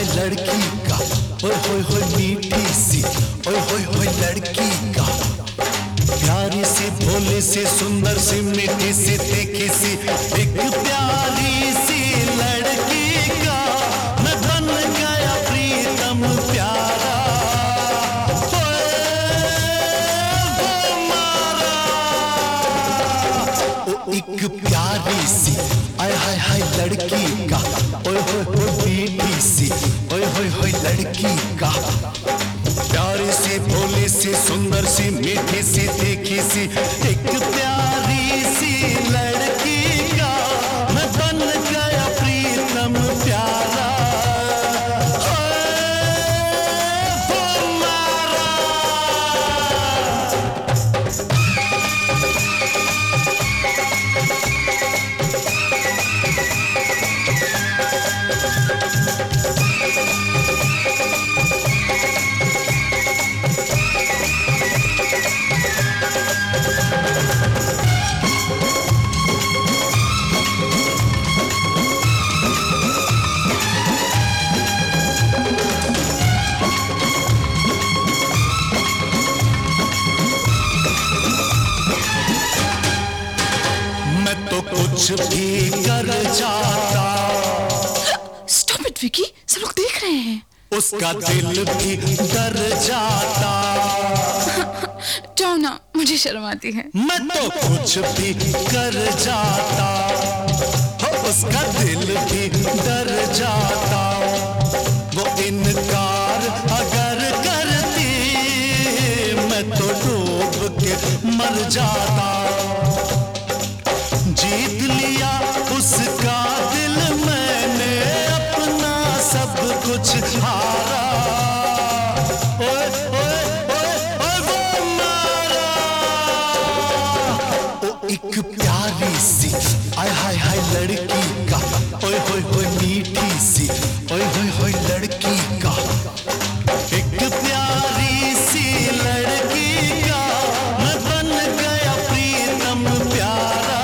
हाय लड़की का, ओए होए होए मीठी सी, ओए होए होए लड़की का। प्यारी सी भोली सी सुंदर सी मीठी सी तीखी सी एक प्यारी सी लड़की का मैं बन गया प्रीतम प्यारा। ओ एक प्यारी सी आय हाय हाय लड़की का, ओए होए होए मीठी सी, ओए होए होए लड़की का। प्यारी सी भोली सी सुंदर सी मीठी सी तीखी सी एक प्यारी सी लड़की का मैं बन गया प्रीतम प्यारा। कुछ भी कर जाता। Stop it, विकी, सब लोग देख रहे हैं। उसका दिल भी डर जाता। जाओ ना, मुझे शर्म आती है। मैं तो कुछ भी कर जाता, उसका दिल भी डर जाता। वो इनकार अगर करती मैं तो डूब के मर जाता। जीत लिया उसका दिल मैंने, अपना सब कुछ हारा। ओए ओए ओए ओए वो मारा। ओ एक प्यारी सी आय हाय हाय लड़की का, ओए होए होए मीठी सी, ओए होए होए लड़की का। एक प्यारी सी लड़की का मैं बन गया प्रीतम प्यारा।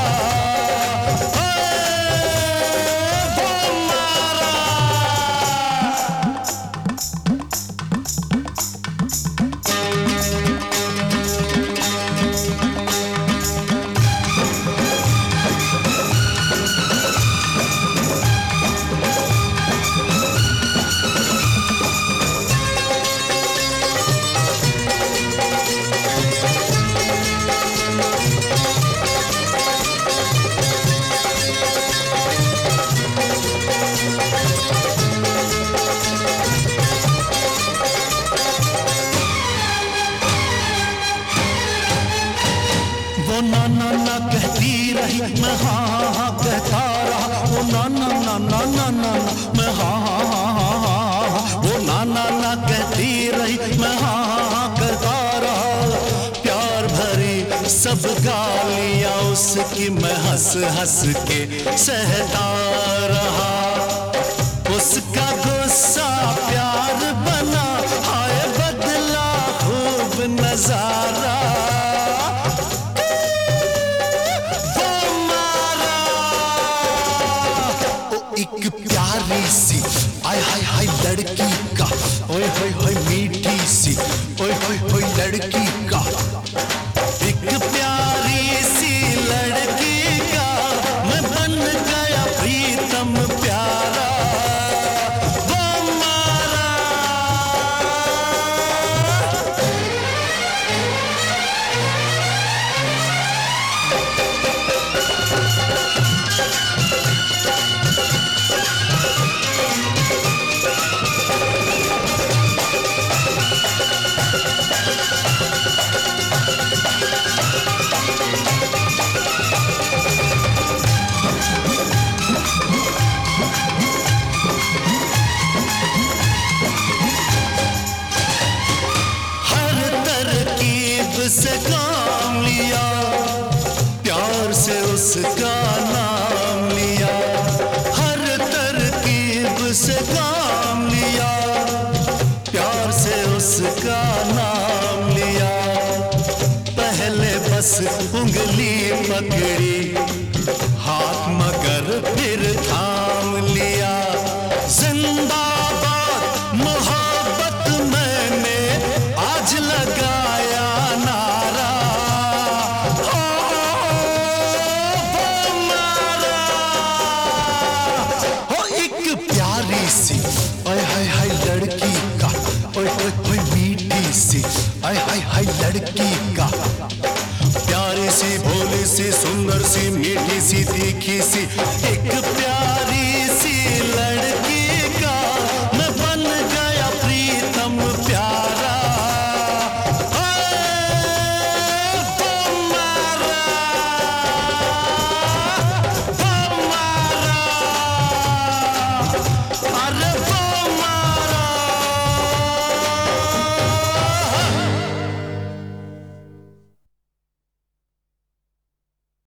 वो ना ना ना कहती रही मैं हाँ हाँ कहता रहा। वो ना ना ना ना ना ना मैं हाँ हाँ हाँ हाँ। वो ना ना ना कहती रही मैं हाँ हाँ कहता रहा। प्यार भरी सब गालियाँ उसकी मैं हंस हंस के सहता रहा। उसका गुस्सा प्यार बना, हाय बदला खूब नजारा। एक प्यारी सी आय हाय हाय लड़की का, ओए होए होए मीठी सी, ओए होए होए लड़की का। एक प्यारी सी लड़की का मैं बन गया प्रीतम प्यारा। वो मारा। से काम लिया, प्यार से उसका नाम लिया। हर तरकीब से काम लिया, प्यार से उसका नाम लिया। पहले बस उंगली पकड़ी, हाथ मगर फिर थाम लिया। जिंदाबाद ओए हाय हाय लड़की का, ओए ओए ओए मीठी सी, हाय हाय हाय लड़की का, प्यारी सी भोली सी सुंदर सी मीठी सी तीखी सी एक प्यार